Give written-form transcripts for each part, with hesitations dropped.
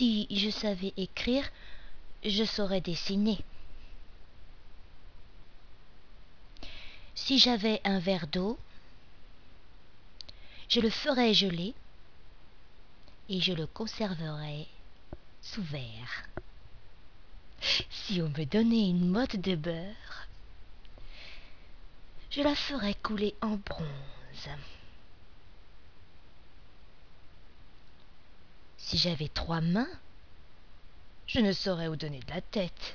Si je savais écrire, je saurais dessiner. Si j'avais un verre d'eau, je le ferais geler et je le conserverais sous verre. Si on me donnait une motte de beurre, je la ferais couler en bronze. Si j'avais 3 mains, je ne saurais où donner de la tête.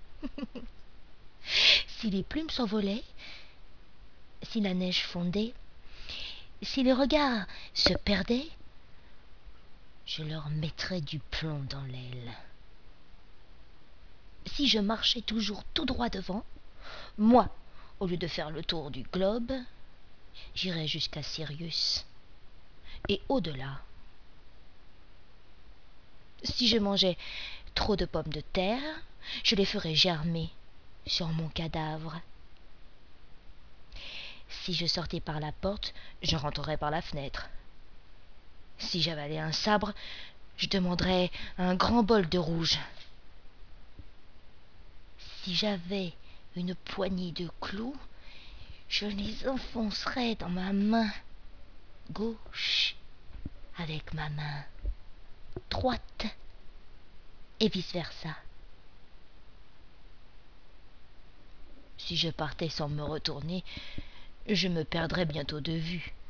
Si les plumes s'envolaient, si la neige fondait, si les regards se perdaient, je leur mettrais du plomb dans l'aile. Si je marchais toujours tout droit devant, moi, au lieu de faire le tour du globe, j'irais jusqu'à Sirius et au-delà. Si je mangeais trop de pommes de terre, je les ferais germer sur mon cadavre. Si je sortais par la porte, je rentrerais par la fenêtre. Si j'avalais un sabre, je demanderais un grand bol de rouge. Si j'avais une poignée de clous, je les enfoncerais dans ma main gauche avec ma main droite et vice-versa. Si je partais sans me retourner, je me perdrais bientôt de vue.